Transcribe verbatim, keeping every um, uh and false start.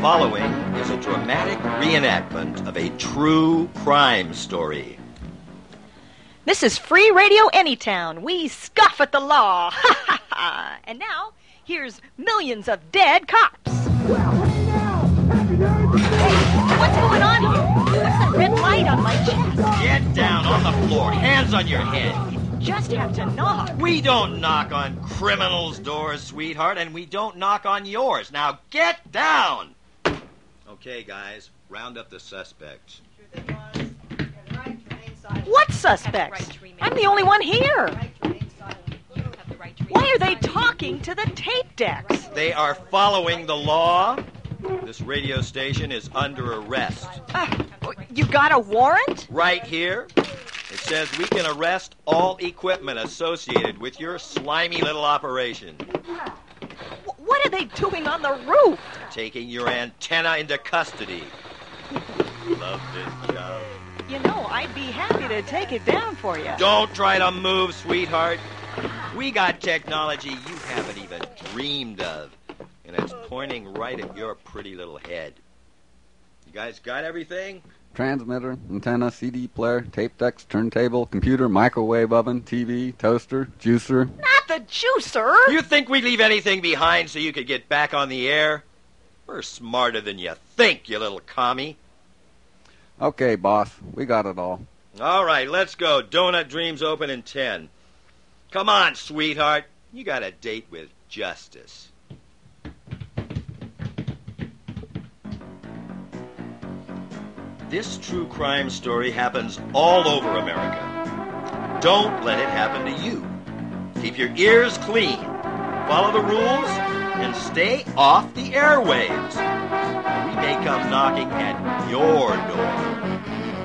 following is a dramatic reenactment of a true crime story. This is Free Radio Anytown. We scoff at the law. Ha ha ha. And now, here's millions of dead cops. Hey, what's going on here? What's that red light on my chest? Get down on the floor. Hands on your head. You just have to knock. We don't knock on criminals' doors, sweetheart, and we don't knock on yours. Now get down. Okay, guys, round up the suspects. What suspects? I'm the only one here. Why are they talking to the tape decks? They are following the law. This radio station is under arrest. Uh, you got a warrant? Right here. It says we can arrest all equipment associated with your slimy little operation. What are they doing on the roof? Taking your antenna into custody. Love this job. You know, I'd be happy to take it down for you. Don't try to move, sweetheart. We got technology you haven't even dreamed of. And it's pointing right at your pretty little head. You guys got everything? Transmitter, antenna, C D player, tape decks, turntable, computer, microwave oven, T V, toaster, juicer. Not the juicer! You think we'd leave anything behind so you could get back on the air? We're smarter than you think, you little commie. Okay, boss. We got it all. All right, let's go. Donut Dreams open in ten. Come on, sweetheart. You got a date with justice. This true crime story happens all over America. Don't let it happen to you. Keep your ears clean. Follow the rules and stay off the airwaves. We may come knocking at your door.